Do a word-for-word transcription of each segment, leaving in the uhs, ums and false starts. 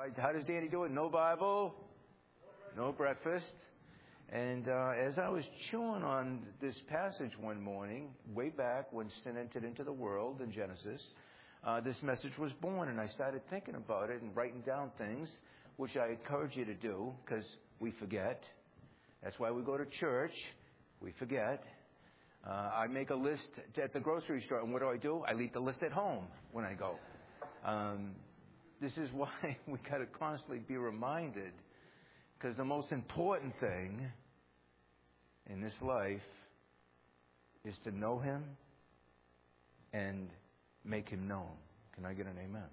right, how does Danny do it? No Bible, no breakfast. And uh, as I was chewing on this passage one morning, way back when sin entered into the world in Genesis, uh, this message was born. And I started thinking about it and writing down things, which I encourage you to do because we forget. That's why we go to church. We forget. Uh, I make a list at the grocery store. And what do I do? I leave the list at home when I go. Um, this is why we got to constantly be reminded. Because the most important thing in this life is to know Him and make Him known. Can I get an amen?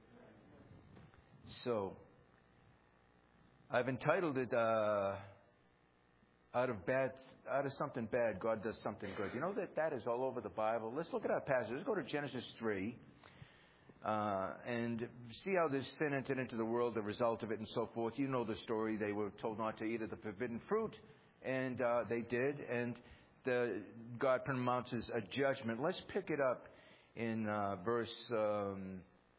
So, I've entitled it, uh, out of bad, out of something bad, God does something good. You know that that is all over the Bible. Let's look at our passage. Let's go to Genesis three. Uh, and see how this sin entered into the world, the result of it, and so forth. You know the story. They were told not to eat of the forbidden fruit, and uh, they did. And the, God pronounces a judgment. Let's pick it up in uh, verse um,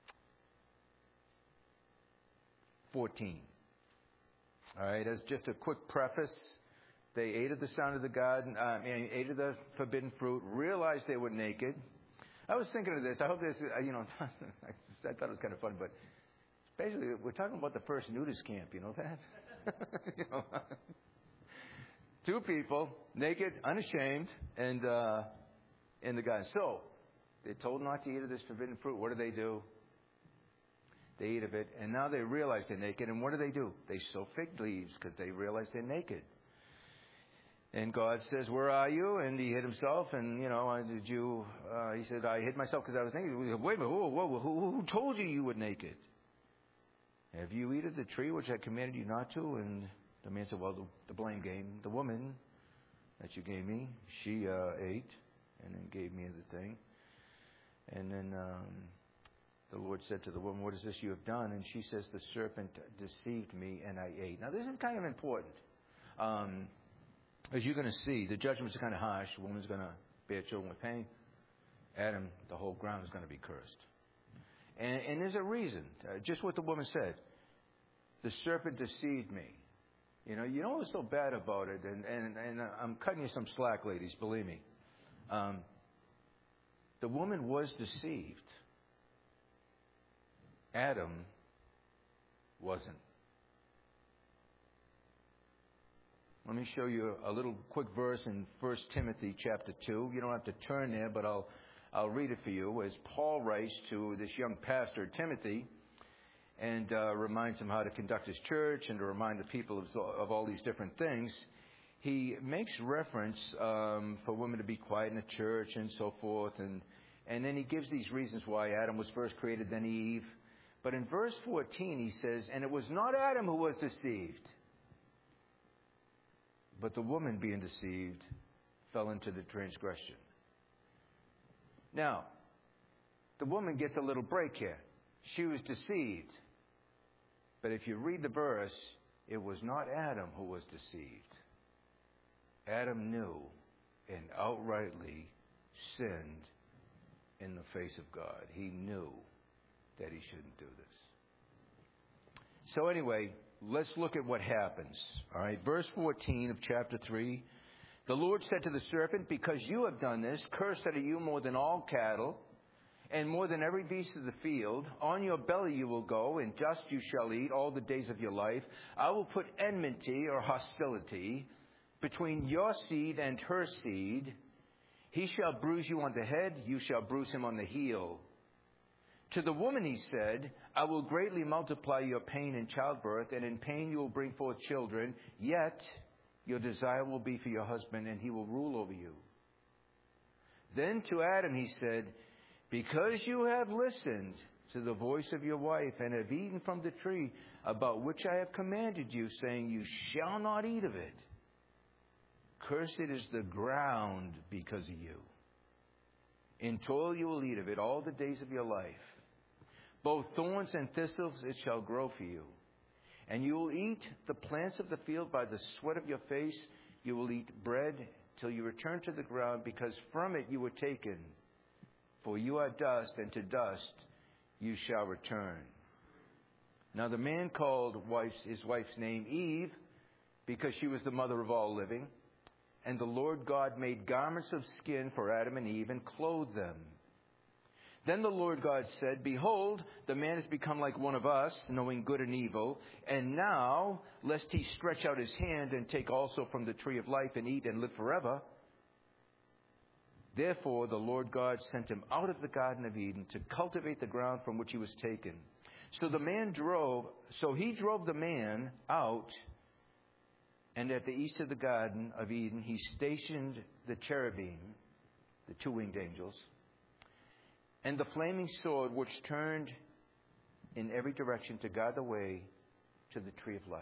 fourteen. All right, as just a quick preface, they ate of the sound of the garden, uh, ate of the forbidden fruit, realized they were naked. I was thinking of this. I hope this, you know, I thought it was kind of fun, but basically we're talking about the first nudist camp. You know that? you know, two people, naked, unashamed, and uh, in the garden. So they're told not to eat of this forbidden fruit. What do they do? They eat of it, and now they realize they're naked. And what do they do? They sew fig leaves because they realize they're naked. And God says, where are you? And he hid himself. And, you know, did you, uh, he said, I hid myself because I was naked. Wait a minute, whoa, whoa, who, who told you you were naked? Have you eaten the tree which I commanded you not to? And the man said, well, the, the blame game. The woman that you gave me, she uh, ate and then gave me the thing. And then um, the Lord said to the woman, what is this you have done? And she says, the serpent deceived me and I ate. Now, this is kind of important. Um... As you're going to see, the judgments are kind of harsh. The woman's going to bear children with pain. Adam, the whole ground is going to be cursed. And, and there's a reason. Uh, just what the woman said. The serpent deceived me. You know, you know what's so bad about it? And, and, and I'm cutting you some slack, ladies, believe me. Um, the woman was deceived. Adam wasn't. Let me show you a little quick verse in First Timothy chapter two. You don't have to turn there, but I'll I'll read it for you. As Paul writes to this young pastor, Timothy, and uh, reminds him how to conduct his church and to remind the people of, of all these different things, he makes reference um, for women to be quiet in the church and so forth. And, and then he gives these reasons why Adam was first created, then Eve. But in verse fourteen, he says, and it was not Adam who was deceived, but the woman being deceived fell into the transgression. Now, the woman gets a little break here. She was deceived. But if you read the verse, it was not Adam who was deceived. Adam knew and outrightly sinned in the face of God. He knew that he shouldn't do this. So anyway, let's look at what happens. All right, verse fourteen of chapter three. The Lord said to the serpent, because you have done this, cursed are you more than all cattle, and more than every beast of the field. On your belly you will go, and dust you shall eat all the days of your life. I will put enmity or hostility between your seed and her seed. He shall bruise you on the head, you shall bruise him on the heel. To the woman he said, I will greatly multiply your pain in childbirth, and in pain you will bring forth children. Yet your desire will be for your husband, and he will rule over you. Then to Adam he said, because you have listened to the voice of your wife, and have eaten from the tree about which I have commanded you, saying, you shall not eat of it. Cursed is the ground because of you. In toil you will eat of it all the days of your life. Both thorns and thistles it shall grow for you. And you will eat the plants of the field by the sweat of your face. You will eat bread till you return to the ground, because from it you were taken. For you are dust, and to dust you shall return. Now the man called wife's, his wife's name Eve, because she was the mother of all living. And the Lord God made garments of skin for Adam and Eve and clothed them. Then the Lord God said, Behold, the man has become like one of us, knowing good and evil. And now, lest he stretch out his hand and take also from the tree of life and eat and live forever. Therefore the Lord God sent him out of the Garden of Eden to cultivate the ground from which he was taken. So the man drove, so he drove the man out, and at the east of the Garden of Eden he stationed the cherubim, the two-winged angels, and the flaming sword which turned in every direction to guard the way to the tree of life.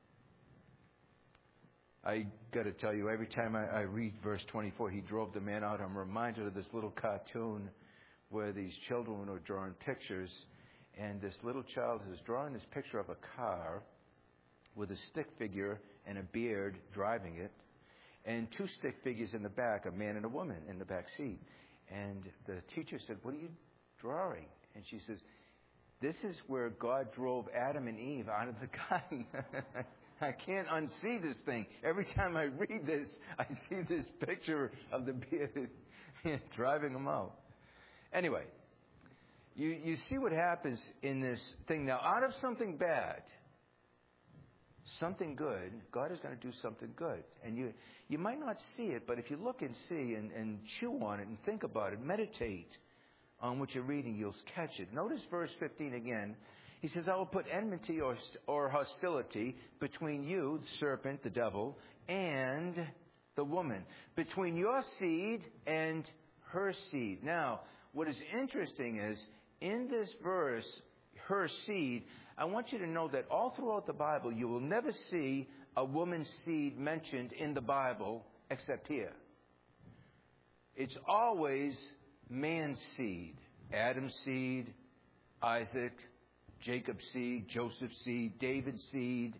I got to tell you, every time I, I read verse twenty-four, he drove the man out, I'm reminded of this little cartoon where these children are drawing pictures, and this little child is drawing this picture of a car with a stick figure and a beard driving it, and two stick figures in the back, a man and a woman in the back seat. And the teacher said, what are you drawing? And she says, this is where God drove Adam and Eve out of the garden. I can't unsee this thing. Every time I read this, I see this picture of the beard driving them out. Anyway, you, you see what happens in this thing. Now, out of something bad, something good, God is going to do something good. And you you might not see it, but if you look and see and, and chew on it and think about it, meditate on what you're reading, you'll catch it. Notice verse fifteen again. He says, I will put enmity or, or hostility between you, the serpent, the devil, and the woman, between your seed and her seed. Now, what is interesting is, in this verse, her seed, I want you to know that all throughout the Bible, you will never see a woman's seed mentioned in the Bible except here. It's always man's seed. Adam's seed, Isaac, Jacob's seed, Joseph's seed, David's seed.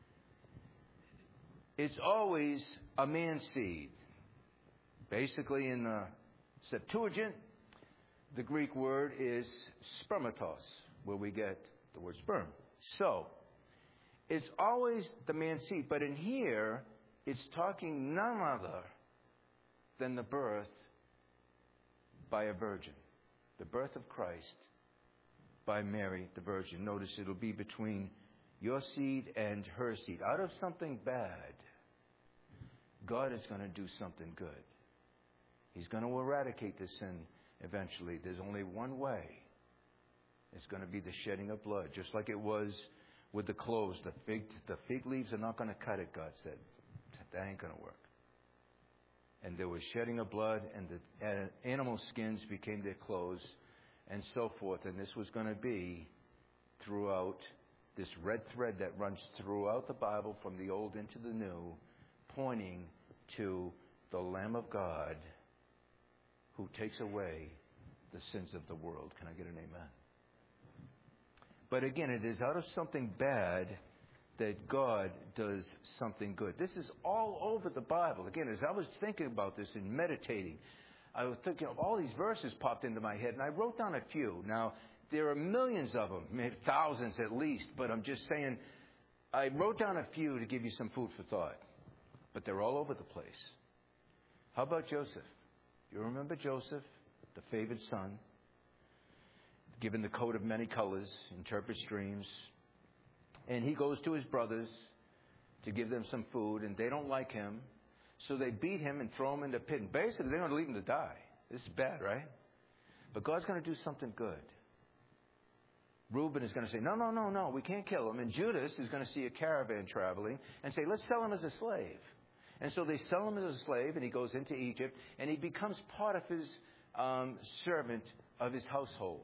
It's always a man's seed. Basically, in the Septuagint, the Greek word is spermatos, where we get the word sperm. So, it's always the man's seed. But in here, it's talking none other than the birth by a virgin. The birth of Christ by Mary, the virgin. Notice it'll be between your seed and her seed. Out of something bad, God is going to do something good. He's going to eradicate the sin eventually. There's only one way. It's going to be the shedding of blood, just like it was with the clothes. The fig, the fig leaves are not going to cut it, God said. That ain't going to work. And there was shedding of blood, and the uh, animal skins became their clothes, and so forth. And this was going to be throughout this red thread that runs throughout the Bible from the Old into the New, pointing to the Lamb of God who takes away the sins of the world. Can I get an amen? But again, it is out of something bad that God does something good. This is all over the Bible. Again, as I was thinking about this and meditating, I was thinking of all these verses popped into my head, and I wrote down a few. Now, there are millions of them, maybe thousands at least, but I'm just saying, I wrote down a few to give you some food for thought. But they're all over the place. How about Joseph? You remember Joseph, the favored son, given the coat of many colors, interprets dreams. And he goes to his brothers to give them some food, and they don't like him. So they beat him and throw him in the pit. And basically, they're going to leave him to die. This is bad, right? But God's going to do something good. Reuben is going to say, no, no, no, no, we can't kill him. And Judas is going to see a caravan traveling and say, let's sell him as a slave. And so they sell him as a slave, and he goes into Egypt, and he becomes part of his um, servant of his household.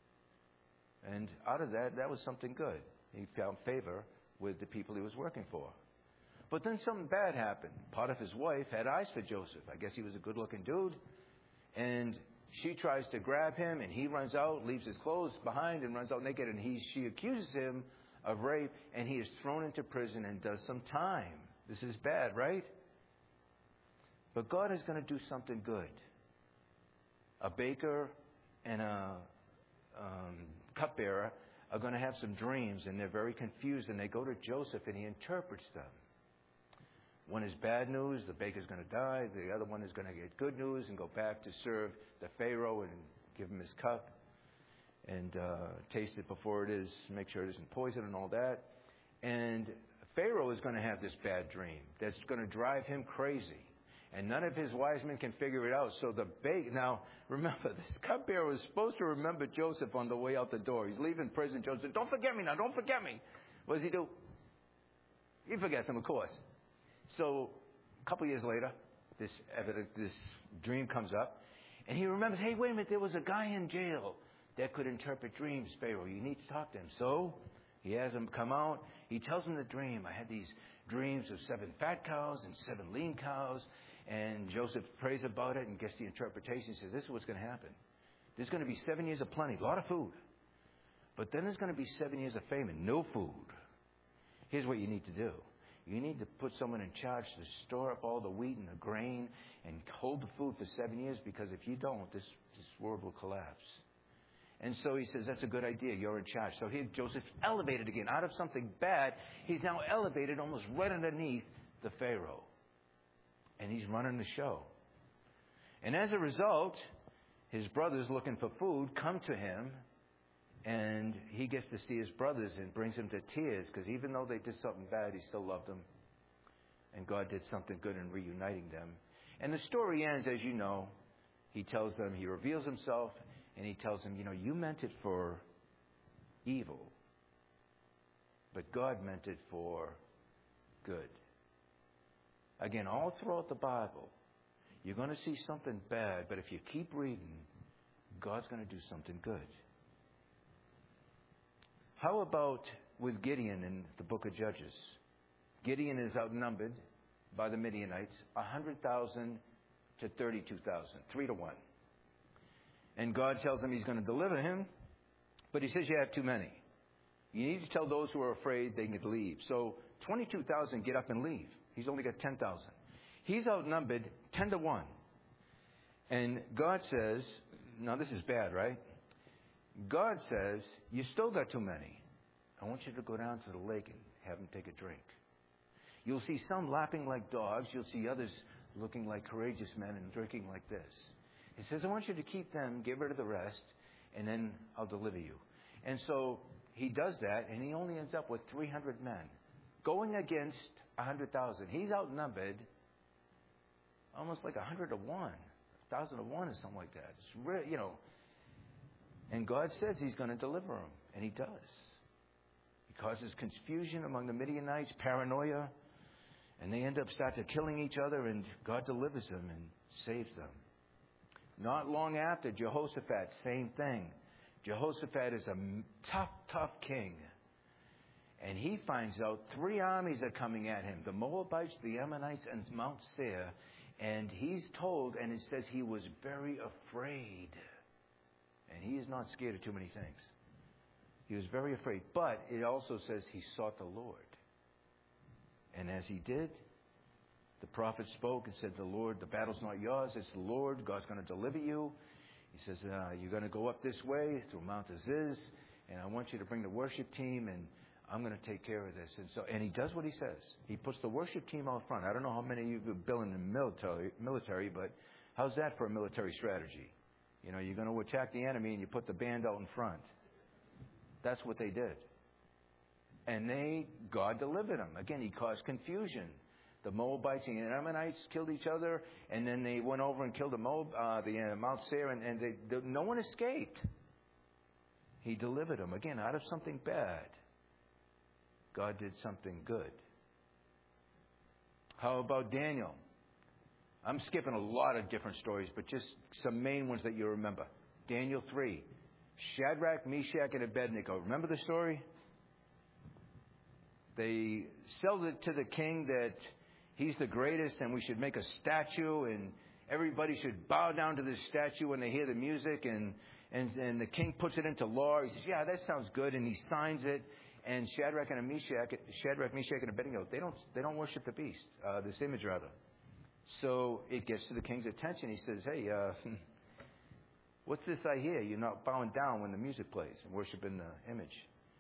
And out of that, that was something good. He found favor with the people he was working for. But then something bad happened. Potiphar's wife had eyes for Joseph. I guess he was a good-looking dude. And she tries to grab him, and he runs out, leaves his clothes behind, and runs out naked. And he, she accuses him of rape, and he is thrown into prison and does some time. This is bad, right? But God is going to do something good. A baker and a um, cupbearer are going to have some dreams, and they're very confused, and they go to Joseph, and he interprets them. One is bad news, the baker's going to die. The other one is going to get good news and go back to serve the Pharaoh and give him his cup and uh, taste it before it is, make sure it isn't poison and all that. And Pharaoh is going to have this bad dream that's going to drive him crazy. And none of his wise men can figure it out. So the baker, now remember, this cupbearer was supposed to remember Joseph on the way out the door. He's leaving prison. Joseph said, don't forget me now, don't forget me. What does he do? He forgets him, of course. So a couple years later, this evidence, this dream comes up. And he remembers, hey, wait a minute, there was a guy in jail that could interpret dreams, Pharaoh. You need to talk to him. So he has him come out. He tells him the dream. I had these dreams of seven fat cows and seven lean cows. And Joseph prays about it and gets the interpretation. He says, this is what's going to happen. There's going to be seven years of plenty, a lot of food. But then there's going to be seven years of famine, no food. Here's what you need to do. You need to put someone in charge to store up all the wheat and the grain and hold the food for seven years, because if you don't, this, this world will collapse. And so he says, that's a good idea. You're in charge. So here Joseph's elevated again. Out of something bad, he's now elevated almost right underneath the Pharaoh. And he's running the show. And as a result, his brothers looking for food come to him, and he gets to see his brothers and brings him to tears, because even though they did something bad, he still loved them. And God did something good in reuniting them. And the story ends, as you know. He tells them, he reveals himself, and he tells them, you know, you meant it for evil, but God meant it for good. Again, all throughout the Bible, you're going to see something bad, but if you keep reading, God's going to do something good. How about with Gideon in the book of Judges? Gideon is outnumbered by the Midianites, one hundred thousand to thirty-two thousand, three to one. And God tells him he's going to deliver him, but he says you have too many. You need to tell those who are afraid they can leave. So twenty-two thousand get up and leave. He's only got ten thousand. He's outnumbered ten to one. And God says, now this is bad, right? God says, you still got too many. I want you to go down to the lake and have them take a drink. You'll see some lapping like dogs. You'll see others looking like courageous men and drinking like this. He says, I want you to keep them, get rid of the rest, and then I'll deliver you. And so he does that, and he only ends up with three hundred men going against one hundred thousand. He's outnumbered almost like one hundred to one, one thousand to one or something like that. It's really, you know. And God says he's going to deliver him, and he does. He causes confusion among the Midianites, paranoia, and they end up start to killing each other, and God delivers them and saves them. Not long after, Jehoshaphat, same thing. Jehoshaphat is a tough, tough king. And he finds out three armies are coming at him, the Moabites, the Ammonites, and Mount Seir. And he's told, and it says he was very afraid. And he is not scared of too many things. He was very afraid. But it also says he sought the Lord. And as he did, the prophet spoke and said, the Lord, the battle's not yours, it's the Lord. God's going to deliver you. He says, uh, you're going to go up this way through Mount Aziz, and I want you to bring the worship team, and I'm going to take care of this. And so, and he does what he says. He puts the worship team out front. I don't know how many of you have been in the military, military, but how's that for a military strategy? You know, you're going to attack the enemy, and you put the band out in front. That's what they did. And they, God delivered them. Again, he caused confusion. The Moabites and the Ammonites killed each other, and then they went over and killed the Moab, uh, the uh, Mount Seir, and, and they, the, no one escaped. He delivered them again out of something bad. God did something good. How about Daniel? I'm skipping a lot of different stories, but just some main ones that you remember. Daniel three, Shadrach, Meshach, and Abednego. Remember the story? They sold it to the king that he's the greatest and we should make a statue and everybody should bow down to this statue when they hear the music. And, and, and the king puts it into law. He says, yeah, that sounds good. And he signs it. And Shadrach and Meshach, Shadrach, Meshach, and Abednego, they don't, they don't worship the beast, uh, this image rather. So it gets to the king's attention. He says, hey, uh, what's this I hear? You're not bowing down when the music plays and worshiping the image.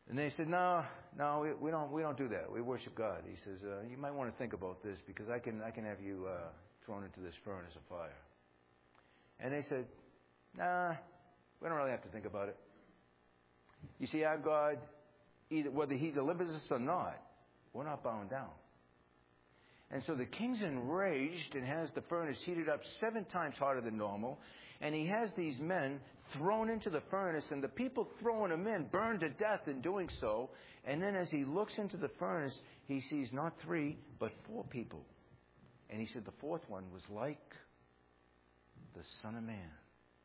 And they said, no, no, we, we don't we don't do that. We worship God. He says, uh, you might want to think about this because I can I can have you uh, thrown into this furnace of fire. And they said, nah, we don't really have to think about it. You see, our God, either whether He delivers us or not, we're not bound down. And so the king's enraged and has the furnace heated up seven times harder than normal. And he has these men thrown into the furnace, and the people throwing them in burned to death in doing so. And then as he looks into the furnace, he sees not three, but four people. And he said the fourth one was like the Son of Man.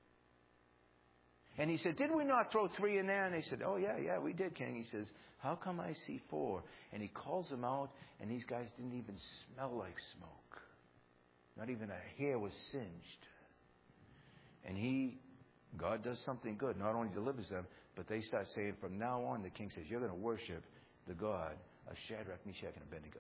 And he said, did we not throw three in there? And they said, oh, yeah, yeah, we did, King. He says, how come I see four? And he calls them out, and these guys didn't even smell like smoke. Not even a hair was singed. And he, God does something good. Not only delivers them, but they start saying, from now on, the king says, you're going to worship the God of Shadrach, Meshach, and Abednego.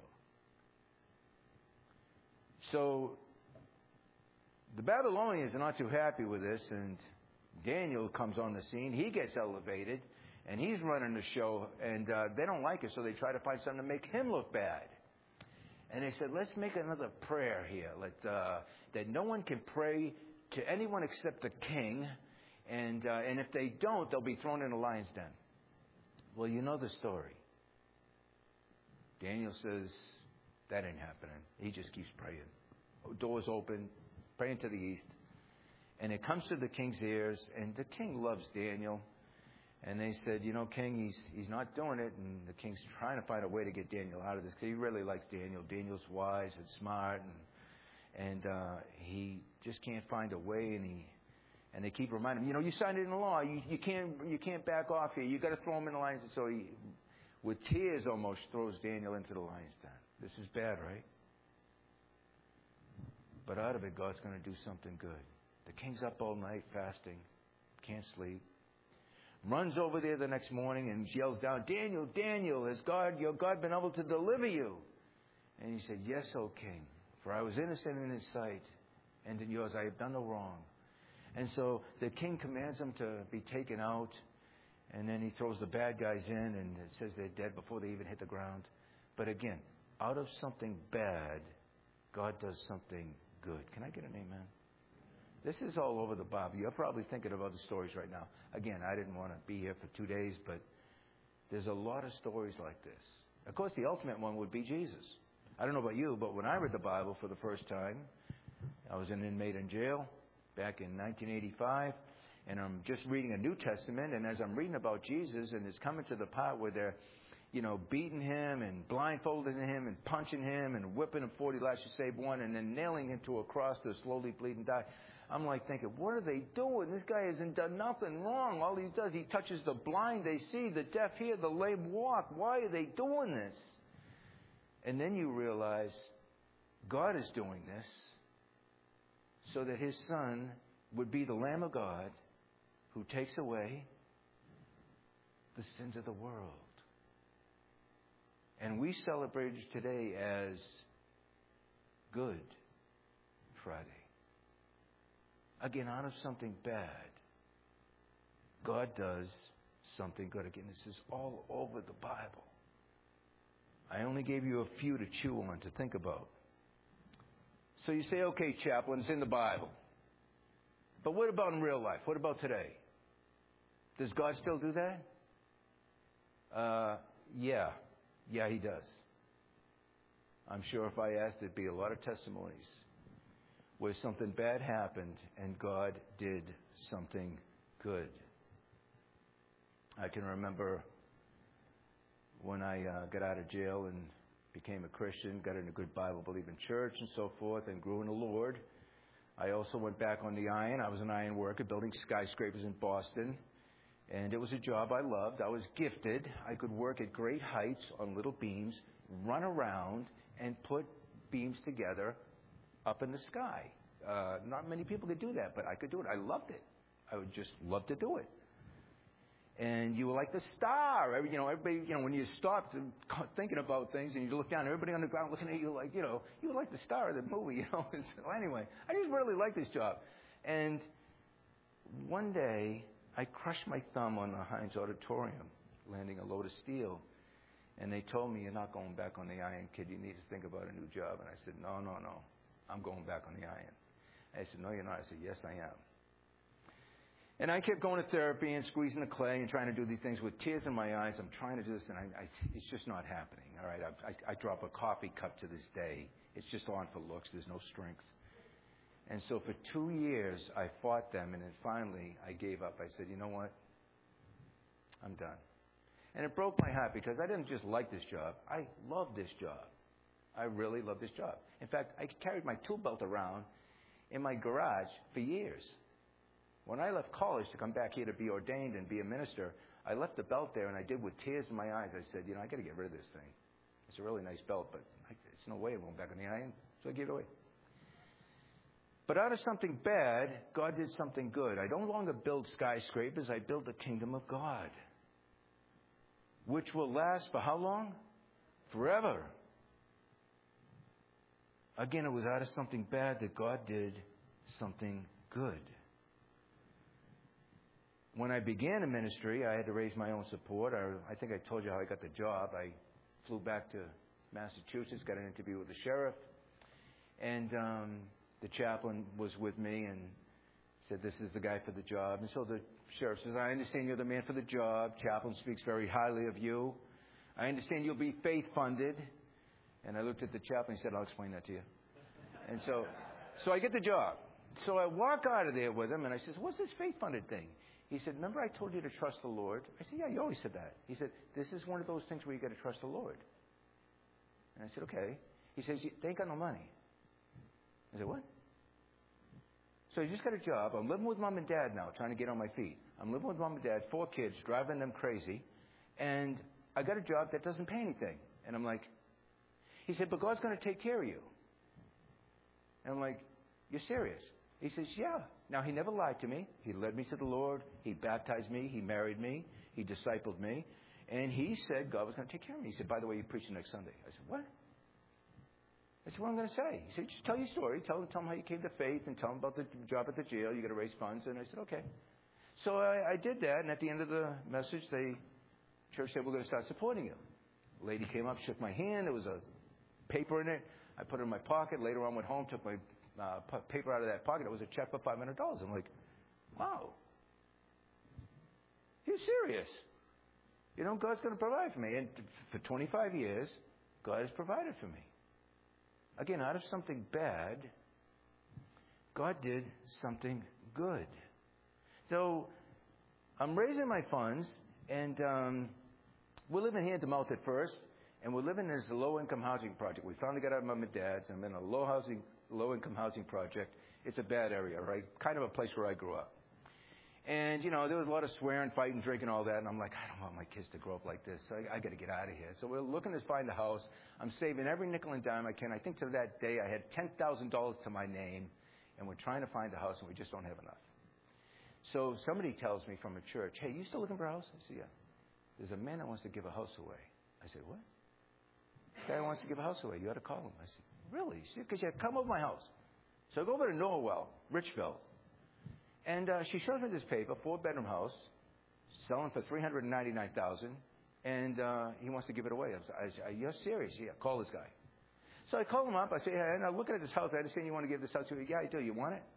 So the Babylonians are not too happy with this, and Daniel comes on the scene. He gets elevated, and he's running the show, and uh, they don't like it, so they try to find something to make him look bad. And they said, let's make another prayer here, Let, uh, that no one can pray to anyone except the king, and uh, and if they don't, they'll be thrown in a lion's den. Well, you know the story. Daniel says, that ain't happening. He just keeps praying. Doors open, praying to the east. And it comes to the king's ears, and the king loves Daniel. And they said, you know, king, he's he's not doing it. And the king's trying to find a way to get Daniel out of this, because he really likes Daniel. Daniel's wise and smart, and and uh, he just can't find a way. And he and they keep reminding him, you know, you signed it in the law. You you can't you can't back off here. You got to throw him in the lions. And so he, with tears almost, throws Daniel into the lion's den. This is bad, right? But out of it, God's going to do something good. The king's up all night fasting, can't sleep. Runs over there the next morning and yells down, Daniel, Daniel, has God, your God been able to deliver you? And he said, yes, O king, for I was innocent in his sight, and in yours I have done no wrong. And so the king commands them to be taken out, and then he throws the bad guys in, and it says they're dead before they even hit the ground. But again, out of something bad, God does something good. Can I get an amen? This is all over the Bible. You're probably thinking of other stories right now. Again, I didn't want to be here for two days, but there's a lot of stories like this. Of course, the ultimate one would be Jesus. I don't know about you, but when I read the Bible for the first time, I was an inmate in jail back in nineteen eighty-five, and I'm just reading a New Testament, and as I'm reading about Jesus, and it's coming to the part where they're, you know, beating him and blindfolding him and punching him and whipping him forty lashes save one, and then nailing him to a cross to slowly bleed and die. I'm like thinking, what are they doing? This guy hasn't done nothing wrong. All he does, he touches the blind, they see, the deaf hear, the lame walk. Why are they doing this? And then you realize God is doing this so that His Son would be the Lamb of God who takes away the sins of the world. And we celebrate it today as Good Friday. Again, out of something bad, God does something good. Again, this is all over the Bible. I only gave you a few to chew on, to think about. So you say, okay, chaplain, it's in the Bible. But what about in real life? What about today? Does God still do that? Uh, yeah. Yeah, He does. I'm sure if I asked, there'd be a lot of testimonies where something bad happened and God did something good. I can remember when I uh, got out of jail and became a Christian, got in a good Bible-believing church and so forth, and grew in the Lord. I also went back on the iron. I was an iron worker building skyscrapers in Boston. And it was a job I loved. I was gifted. I could work at great heights on little beams, run around, and put beams together up in the sky. Uh, not many people could do that, but I could do it. I loved it. I would just love to do it. And you were like the star. Every, you know, everybody, you know, when you stopped thinking about things and you look down, everybody on the ground looking at you like, you know, you were like the star of the movie, you know. So anyway, I just really liked this job. And one day, I crushed my thumb on the Heinz Auditorium landing a load of steel. And they told me, you're not going back on the iron, kid. You need to think about a new job. And I said, no, no, no. I'm going back on the iron. And they said, no, you're not. I said, yes, I am. And I kept going to therapy and squeezing the clay and trying to do these things with tears in my eyes. I'm trying to do this, and I, I, it's just not happening. All right, I, I, I drop a coffee cup to this day. It's just on for looks. There's no strength. And so for two years, I fought them, and then finally I gave up. I said, you know what? I'm done. And it broke my heart because I didn't just like this job. I loved this job. I really loved this job. In fact, I carried my tool belt around in my garage for years. When I left college to come back here to be ordained and be a minister, I left the belt there, and I did with tears in my eyes. I said, you know, I got to get rid of this thing. It's a really nice belt, but I, it's no way I'm going back on the iron, so I gave it away. But out of something bad, God did something good. I no longer build skyscrapers. I build the kingdom of God, which will last for how long? Forever. Again, it was out of something bad that God did something good. When I began in ministry, I had to raise my own support. I, I think I told you how I got the job. I flew back to Massachusetts, got an interview with the sheriff, and um, the chaplain was with me and said, this is the guy for the job. And so the sheriff says, I understand you're the man for the job. Chaplain speaks very highly of you. I understand you'll be faith-funded. And I looked at the chaplain and said, I'll explain that to you. And so, so I get the job. So I walk out of there with him, and I says, what's this faith-funded thing? He said, remember I told you to trust the Lord? I said, yeah, you always said that. He said, this is one of those things where you got to trust the Lord. And I said, okay. He says, they ain't got no money. I said, what? So you just got a job. I'm living with mom and dad now, trying to get on my feet. I'm living with mom and dad, four kids, driving them crazy. And I got a job that doesn't pay anything. And I'm like, he said, but God's going to take care of you. And I'm like, you're serious? He says, yeah. Now, he never lied to me. He led me to the Lord. He baptized me. He married me. He discipled me. And he said God was going to take care of me. He said, by the way, you're preaching next Sunday. I said, what? I said, what am I going to say? He said, just tell your story. Tell them, tell them how you came to faith and tell them about the job at the jail. You got to raise funds. And I said, okay. So I, I did that. And at the end of the message, the church said, we're going to start supporting you. A lady came up, shook my hand. There was a paper in it. I put it in my pocket. Later on, went home, took my Uh, paper out of that pocket. It was a check for five hundred dollars. I'm like, wow. You're serious. You know, God's going to provide for me. And for twenty-five years, God has provided for me. Again, out of something bad, God did something good. So I'm raising my funds, and um, we're living hand to mouth at first, and we're living in this low-income housing project. We finally got out of mom and dad's. I'm in a low housing low-income housing project. It's a bad area, right? Kind of a place where I grew up. And, you know, there was a lot of swearing, fighting, drinking, all that. And I'm like, I don't want my kids to grow up like this. So I, I got to get out of here. So we're looking to find a house. I'm saving every nickel and dime I can. I think to that day I had ten thousand dollars to my name. And we're trying to find a house, and we just don't have enough. So somebody tells me from a church, hey, you still looking for a house? I said, yeah. There's a man that wants to give a house away. I said, what? This guy wants to give a house away. You ought to call him. I said, really? Because you come over my house. So I go over to Norwell, Richville, and uh, she shows me this paper, four-bedroom house, selling for three hundred ninety-nine thousand dollars, and uh, he wants to give it away. I was, I, you're serious? Yeah, call this guy. So I call him up. I say, hey, I'm looking at this house. I understand you want to give this house to me. Yeah, I do. You want it?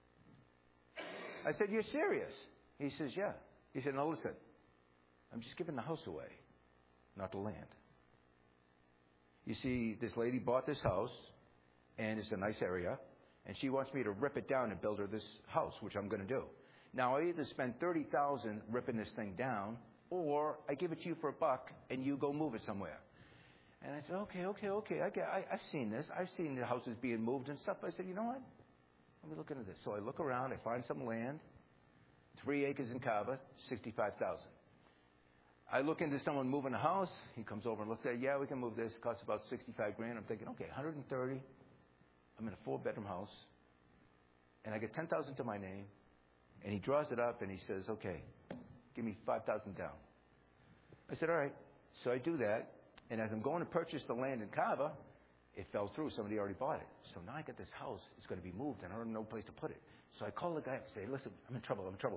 I said, you're serious? He says, yeah. He said, no, listen, I'm just giving the house away, not the land. You see, this lady bought this house, and it's a nice area, and she wants me to rip it down and build her this house, which I'm going to do. Now, I either spend thirty thousand dollars ripping this thing down, or I give it to you for a buck, and you go move it somewhere. And I said, okay, okay, okay. I get, I, I've seen this. I've seen the houses being moved and stuff. I said, you know what? Let me look into this. So I look around. I find some land, three acres in Carver, sixty-five thousand dollars. I look into someone moving a house. He comes over and looks at it. Yeah, we can move this. It costs about sixty-five grand. I'm thinking, okay, one hundred thirty. I'm in a four-bedroom house, and I get ten thousand to my name. And he draws it up and he says, okay, give me five thousand down. I said, all right. So I do that, and as I'm going to purchase the land in Carver, it fell through. Somebody already bought it. So now I got this house. It's going to be moved, and I don't know no place to put it. So I call the guy and say, listen, I'm in trouble. I'm in trouble.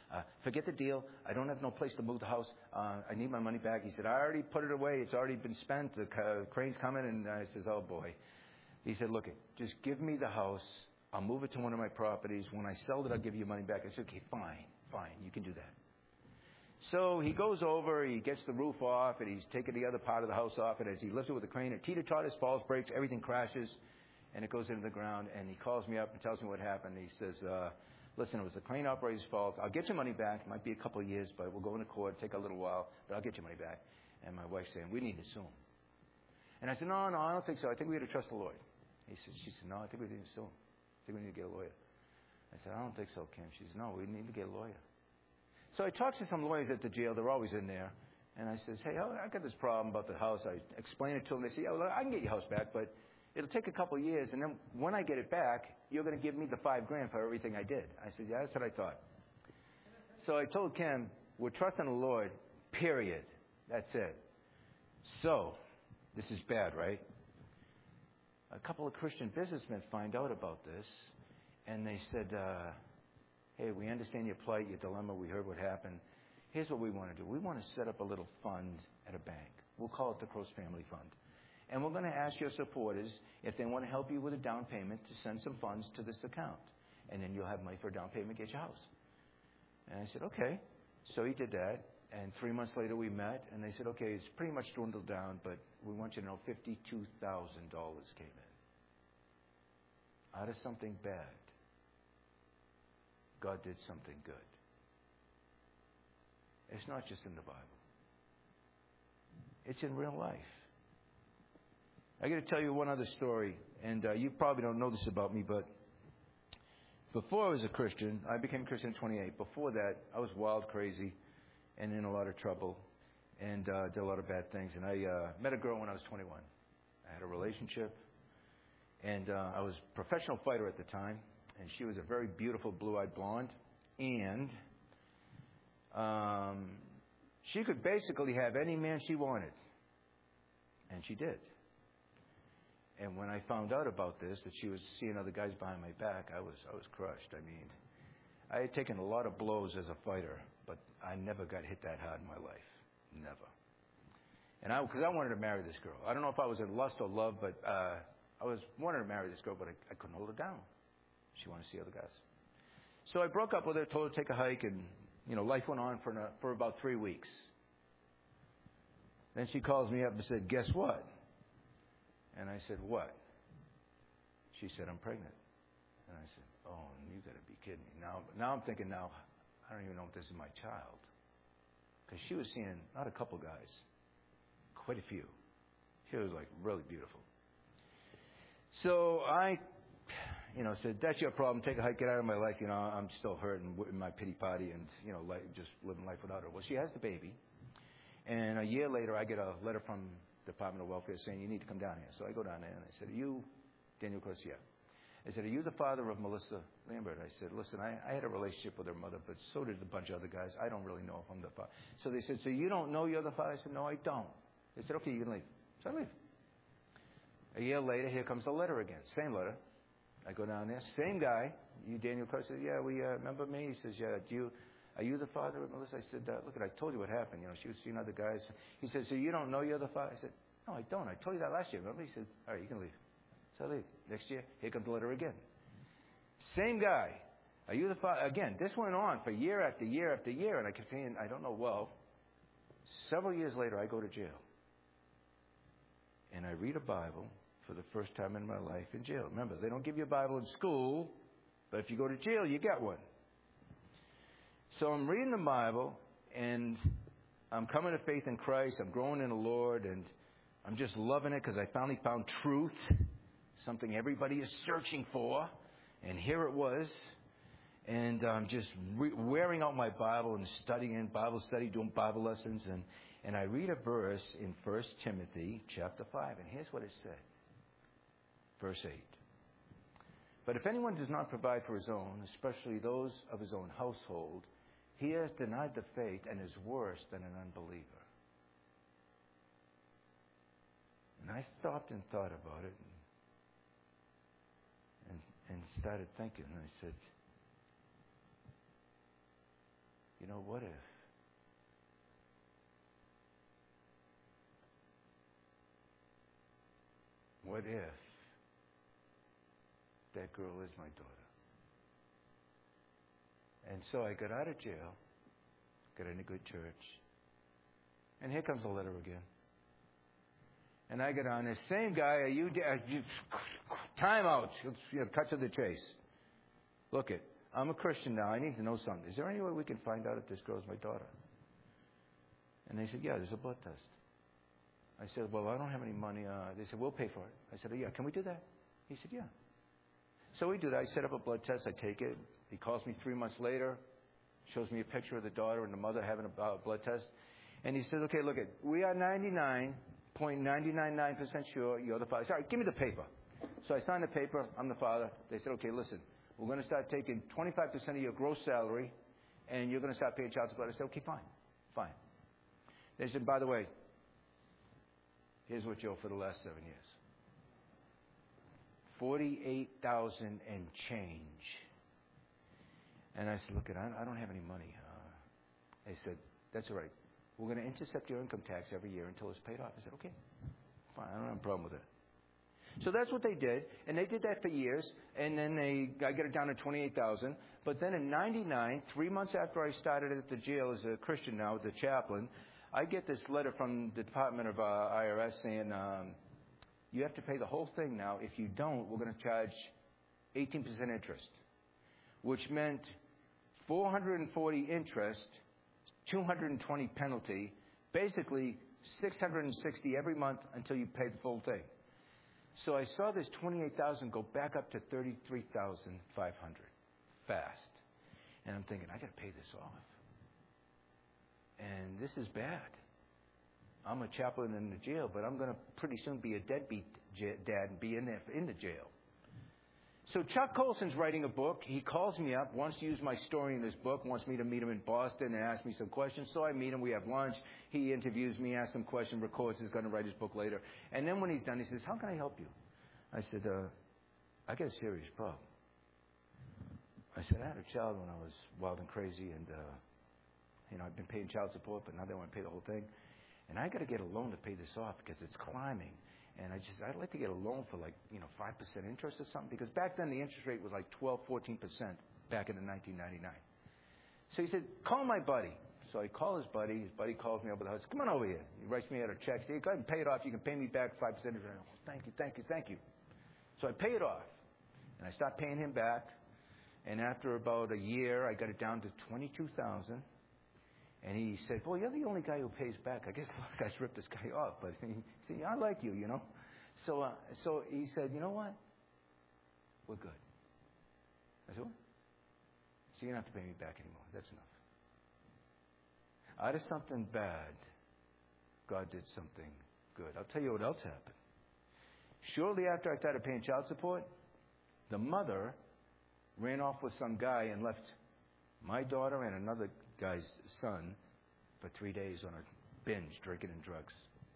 uh, forget the deal. I don't have no place to move the house. Uh, I need my money back. He said, I already put it away. It's already been spent. The uh, crane's coming. And I says, oh, boy. He said, look, just give me the house. I'll move it to one of my properties. When I sell it, I'll give you money back. I said, okay, fine, fine. You can do that. So he goes over, he gets the roof off, and he's taking the other part of the house off. And as he lifts it with the crane, it teeter-totters, falls, breaks, everything crashes, and it goes into the ground. And he calls me up and tells me what happened. He says, uh, listen, it was the crane operator's fault. I'll get your money back. It might be a couple of years, but we'll go into court, take a little while, but I'll get your money back. And my wife's saying, we need to sue him. And I said, no, no, I don't think so. I think we had to trust the Lord. He says, she said, no, I think we need to sue him. I think we need to get a lawyer. I said, I don't think so, Kim. She says, no, we need to get a lawyer. So I talked to some lawyers at the jail. They're always in there. And I says, hey, I got this problem about the house. I explained it to them. They say, yeah, well, I can get your house back, but it'll take a couple of years. And then when I get it back, you're going to give me the five grand for everything I did. I said, yeah, that's what I thought. So I told Kim, we're trusting the Lord, period. That's it. So this is bad, right? A couple of Christian businessmen find out about this, and they said, uh, hey, we understand your plight, your dilemma. We heard what happened. Here's what we want to do. We want to set up a little fund at a bank. We'll call it the Cross Family Fund. And we're going to ask your supporters if they want to help you with a down payment to send some funds to this account. And then you'll have money for a down payment to get your house. And I said, okay. So he did that. And three months later we met, and they said, okay, it's pretty much dwindled down, but we want you to know fifty-two thousand dollars came in. Out of something bad, God did something good. It's not just in the Bible. It's in real life. I got to tell you one other story, and uh, you probably don't know this about me, but before I was a Christian, I became a Christian at twenty-eight. Before that, I was wild, crazy, and in a lot of trouble, and uh, did a lot of bad things. And I uh, met a girl when I was twenty-one. I had a relationship, and uh, I was a professional fighter at the time, and she was a very beautiful blue-eyed blonde, and um, she could basically have any man she wanted, and she did. And when I found out about this, that she was seeing other guys behind my back, I was I was crushed. I mean, I had taken a lot of blows as a fighter, but I never got hit that hard in my life. Never. And I, because I wanted to marry this girl. I don't know if I was in lust or love, but uh, I was wanted to marry this girl, but I, I couldn't hold her down. She wanted to see other guys. So I broke up with her, told her to take a hike, and you know, life went on for an, for about three weeks. Then she calls me up and said, "Guess what?" And I said, "What?" She said, "I'm pregnant." And I said, "Oh, you got to be kidding me." Now, now I'm thinking, now, I don't even know if this is my child. Because she was seeing not a couple guys, quite a few. She was like really beautiful. So I, you know, said, "That's your problem. Take a hike, get out of my life. You know, I'm still hurting in my pity party and, you know, like, just living life without her." Well, she has the baby. And a year later, I get a letter from Department of Welfare saying, "You need to come down here." So I go down there and I said, "Are you Daniel Garcia?" I said, "Are you the father of Melissa Lambert?" I said, "Listen, I, I had a relationship with her mother, but so did a bunch of other guys. I don't really know if I'm the father." So they said, "So you don't know you're the father?" I said, "No, I don't." They said, "Okay, you can leave." So I leave. A year later, here comes the letter again. Same letter. I go down there. Same guy. "You Daniel Garcia?" I said, "Yeah, we uh, remember me?" He says, "Yeah, do you... Are you the father of Melissa?" I said, uh, "Look, I told you what happened. You know, she was seeing other guys." He said, "So you don't know you're the father?" I said, "No, I don't. I told you that last year. Remember?" He said, "All right, you can leave." So I leave. Next year, here comes the letter again. Same guy. "Are you the father?" Again, this went on for year after year after year, and I kept saying, I don't know. Well, several years later, I go to jail. And I read a Bible for the first time in my life in jail. Remember, they don't give you a Bible in school, but if you go to jail, you get one. So I'm reading the Bible, and I'm coming to faith in Christ. I'm growing in the Lord, and I'm just loving it because I finally found truth, something everybody is searching for. And here it was. And I'm just re- wearing out my Bible and studying Bible study, doing Bible lessons. And, and I read a verse in First Timothy chapter five. And here's what it said. Verse eight. "But if anyone does not provide for his own, especially those of his own household, he has denied the faith and is worse than an unbeliever." And I stopped and thought about it and, and, and started thinking. And I said, You know, what if? What if that girl is my daughter? And so I got out of jail, got in a good church, and here comes the letter again. And I get on this same guy. Are you, are you time out? You know, cut to the chase. Look it. I'm a Christian now. I need to know something. Is there any way we can find out if this girl's my daughter? And they said, yeah, there's a blood test. I said, well, I don't have any money. Uh, they said, we'll pay for it. I said, oh, yeah, can we do that? He said, yeah. So we do that. I set up a blood test. I take it. He calls me three months later, shows me a picture of the daughter and the mother having a uh, blood test. And he says, okay, look, it. we are ninety-nine point nine nine nine percent sure you're the father. Sorry, give me the paper. So I signed the paper. I'm the father. They said, okay, listen, we're going to start taking twenty-five percent of your gross salary, and you're going to start paying child support. I said, okay, fine, fine. They said, by the way, here's what you owe for the last seven years. forty-eight thousand and change. And I said, look, I don't have any money. Uh, they said, that's all right. We're going to intercept your income tax every year until it's paid off. I said, okay, fine. I don't have a problem with it. So that's what they did, and they did that for years. And then they, I got it down to twenty-eight thousand. But then in ninety-nine, three months after I started at the jail as a Christian now, the chaplain, I get this letter from the Department of uh, I R S saying, um, you have to pay the whole thing now. If you don't, we're going to charge eighteen percent interest, which meant four hundred forty interest, two hundred twenty penalty, basically six hundred sixty every month until you pay the full thing. So I saw this twenty-eight thousand go back up to thirty-three thousand five hundred fast. And I'm thinking, I got to pay this off. And this is bad. I'm a chaplain in the jail, but I'm going to pretty soon be a deadbeat j- dad and be in there in the jail. So Chuck Colson's writing a book. He calls me up, wants to use my story in this book, wants me to meet him in Boston and ask me some questions. So I meet him. We have lunch. He interviews me, asks him questions, records. He's going to write his book later. And then when he's done, he says, how can I help you? I said, uh, I got a serious problem. I said, I had a child when I was wild and crazy, and, uh, you know, I've been paying child support, but now they want to pay the whole thing. And I got to get a loan to pay this off because it's climbing. And I just, I'd like to get a loan for like, you know, five percent interest or something. Because back then the interest rate was like twelve, fourteen percent back in the nineteen ninety-nine. So he said, call my buddy. So I call his buddy. His buddy calls me over the house. Come on over here. He writes me out a check. He said, go ahead and pay it off. You can pay me back five percent interest. Oh, thank you, thank you, thank you. So I pay it off. And I start paying him back. And after about a year, I got it down to twenty-two thousand dollars. And he said, well, you're the only guy who pays back. I guess a lot of guys ripped this guy off. But he said, yeah, I like you, you know. So uh, so he said, you know what? We're good. I said, what? So you don't have to pay me back anymore. That's enough. Out of something bad, God did something good. I'll tell you what else happened. Shortly after I started paying child support, the mother ran off with some guy and left my daughter and another guy's son for three days on a binge, drinking and drugs.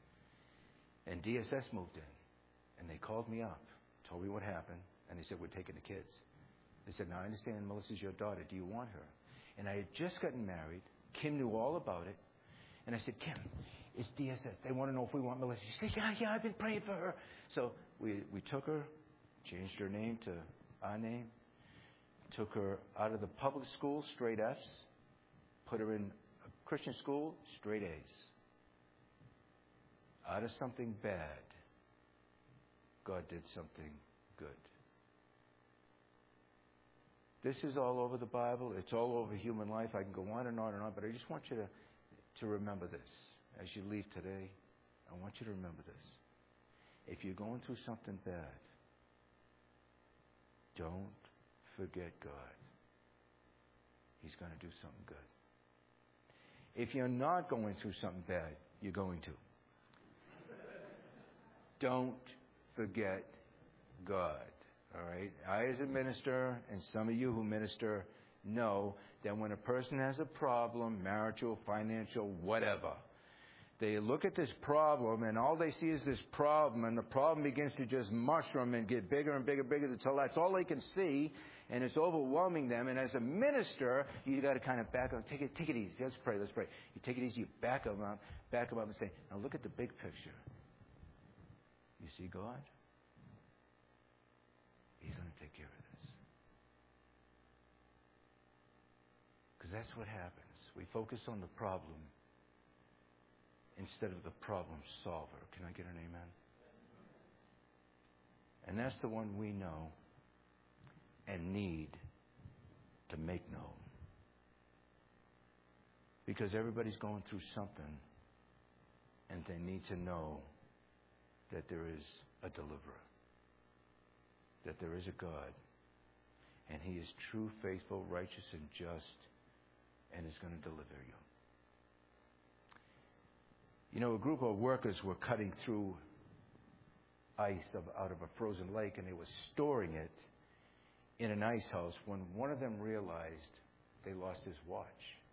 And D S S moved in. And they called me up, told me what happened, and they said, we're taking the kids. They said, now I understand Melissa's your daughter. Do you want her? And I had just gotten married. Kim knew all about it. And I said, Kim, it's D S S. They want to know if we want Melissa. She said, yeah, yeah, I've been praying for her. So we, we took her, changed her name to our name, took her out of the public school, straight F's, put her in a Christian school, straight A's. Out of something bad, God did something good. This is all over the Bible. It's all over human life. I can go on and on and on, but I just want you to, to remember this. As you leave today, I want you to remember this. If you're going through something bad, don't forget God. He's going to do something good. If you're not going through something bad, you're going to. Don't forget God. All right? I, as a minister, and some of you who minister, know that when a person has a problem, marital, financial, whatever, They look at this problem, and all they see is this problem, and the problem begins to just mushroom and get bigger and bigger and bigger until that's all they can see, and it's overwhelming them. And as a minister, you got to kind of back up. Take it, take it easy. Let's pray. Let's pray. You take it easy. You back them up, back them up, and say, "Now look at the big picture. You see God? He's going to take care of this." Because that's what happens. We focus on the problem instead of the problem solver. Can I get an amen? And that's the one we know and need to make known. Because everybody's going through something, and they need to know that there is a deliverer, that there is a God, and He is true, faithful, righteous, and just, and is going to deliver you. You know, a group of workers were cutting through ice of, out of a frozen lake, and they were storing it in an ice house when one of them realized they lost his watch.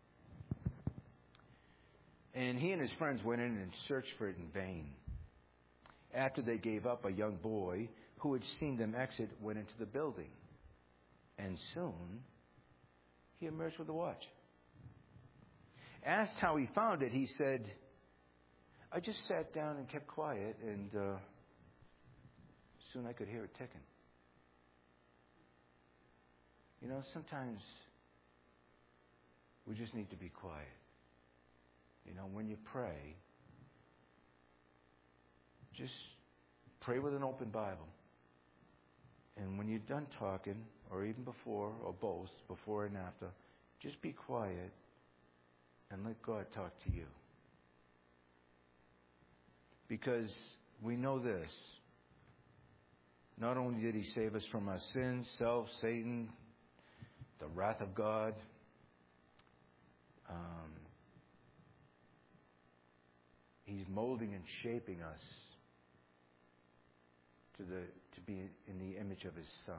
And he and his friends went in and searched for it in vain. After they gave up, a young boy who had seen them exit went into the building. And soon, he emerged with the watch. Asked how he found it, he said, "I just sat down and kept quiet, and uh, soon I could hear it ticking." You know, sometimes we just need to be quiet. You know, when you pray, just pray with an open Bible. And when you're done talking, or even before, or both, before and after, just be quiet and let God talk to you. Because we know this. Not only did He save us from our sins, self, Satan, the wrath of God, um, He's molding and shaping us to the to be in the image of His Son.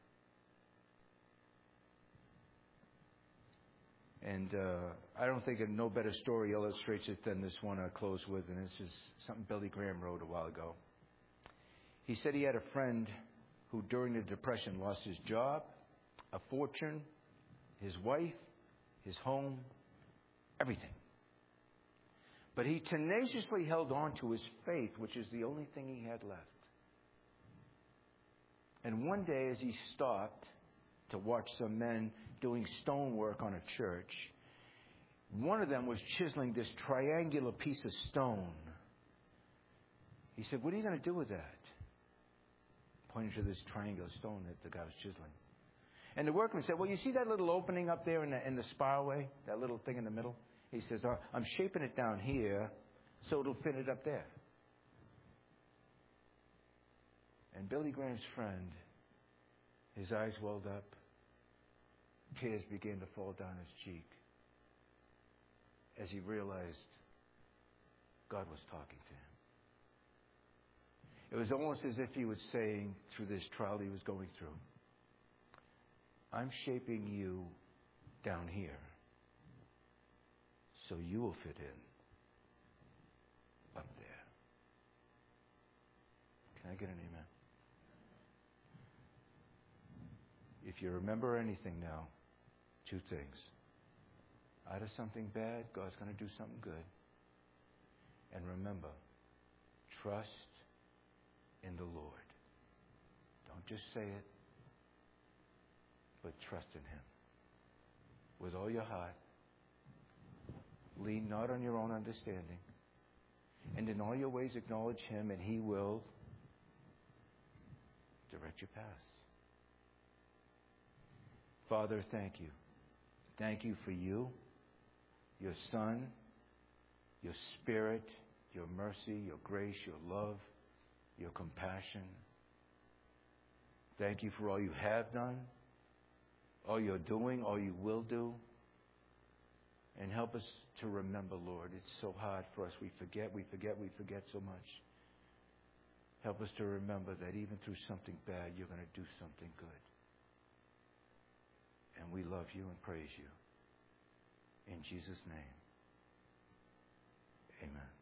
And uh, I don't think no better story illustrates it than this one I close with, and this is something Billy Graham wrote a while ago. He said he had a friend who during the Depression lost his job, a fortune, his wife, his home, everything. But he tenaciously held on to his faith, which is the only thing he had left. And one day as he stopped to watch some men doing stonework on a church, one of them was chiseling this triangular piece of stone. He said, "What are you going to do with that?" Pointing to this triangular stone that the guy was chiseling. And the workman said, "Well, you see that little opening up there in the, in the spiralway, that little thing in the middle?" He says, oh, "I'm shaping it down here so it'll fit it up there." And Billy Graham's friend, his eyes welled up. Tears began to fall down his cheek as he realized God was talking to him. It was almost as if He was saying through this trial he was going through, "I'm shaping you down here so you will fit in up there." Can I get an amen? If you remember anything now, two things. Out of something bad, God's going to do something good. And remember, trust in the Lord. Don't just say it, but trust in Him. With all your heart, lean not on your own understanding, and in all your ways acknowledge Him, and He will direct your paths. Father, thank you. Thank you for you, your Son, your Spirit, your mercy, your grace, your love, your compassion. Thank you for all you have done, all you're doing, all you will do. And help us to remember, Lord. It's so hard for us. We forget, we forget, we forget so much. Help us to remember that even through something bad, you're going to do something good. And we love you and praise you. In Jesus' name, amen.